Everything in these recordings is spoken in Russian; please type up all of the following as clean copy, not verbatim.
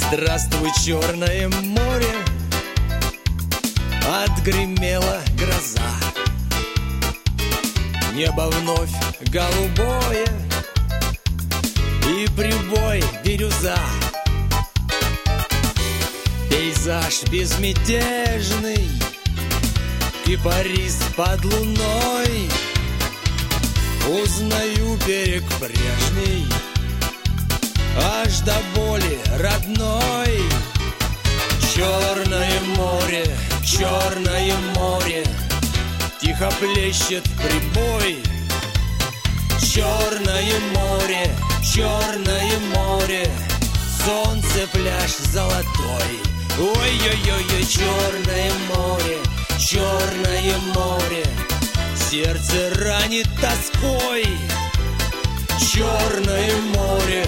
Здравствуй, Черное море, отгремела гроза. Небо вновь голубое и прибой бирюза. Пейзаж безмятежный, кипарис под луной. Узнаю берег прежний, аж до боли родной. Черное море, тихо плещет прибой. Черное море, солнце, пляж золотой. Ой-ой-ой, черное море, сердце ранит тоской. Черное море,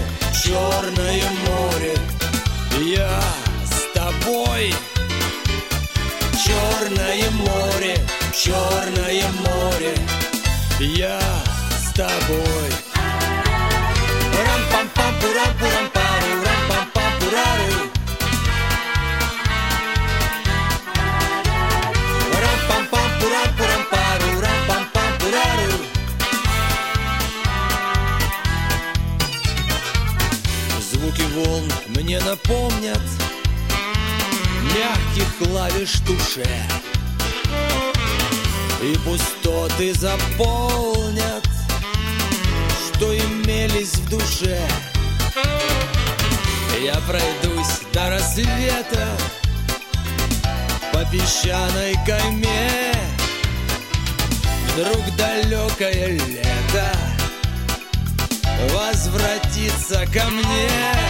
я с тобой. Черное море, я с тобой. Рам-пам-пам-пурам-пурам-пару, рам-пам-пам-пурару. Рам-пам-пам-пурам-пурам-пару, рам-пам-пам-пурару. Звуки волн мне напомнят мягких клавиш туше, и пустоты заполнят, что имелись в душе. Я пройдусь до рассвета по песчаной кайме. Вдруг далекое лето возвратится ко мне.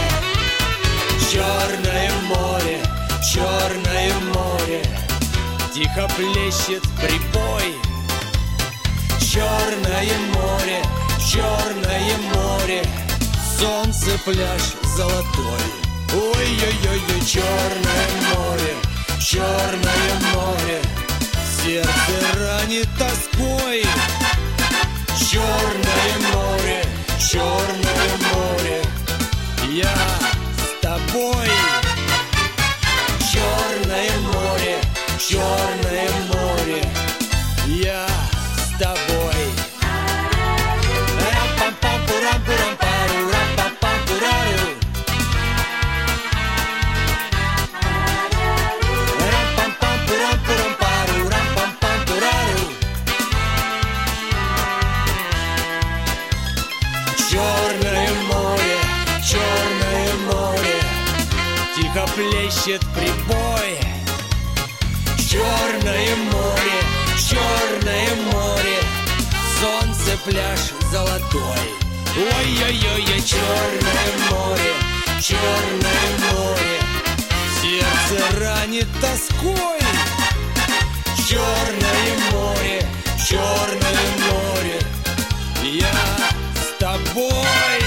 Черное море, тихо плещет прибой. Черное море, солнце, пляж золотой. Ой-ой-ой, черное море, сердце ранит тоской. Черное море, я с тобой. Черное море, я с тобой. Рам-пам-пам-пурам-пурам-пару, рам-пам-пам-пурару. Рам-пам-пам-пурам-пурам-пару, рам-пам-пам-пурару. Черное море, тихо плещет прибой. Черное море, солнце, пляж золотой. Ой-ой-ой, черное море, сердце ранит тоской. Черное море, я с тобой.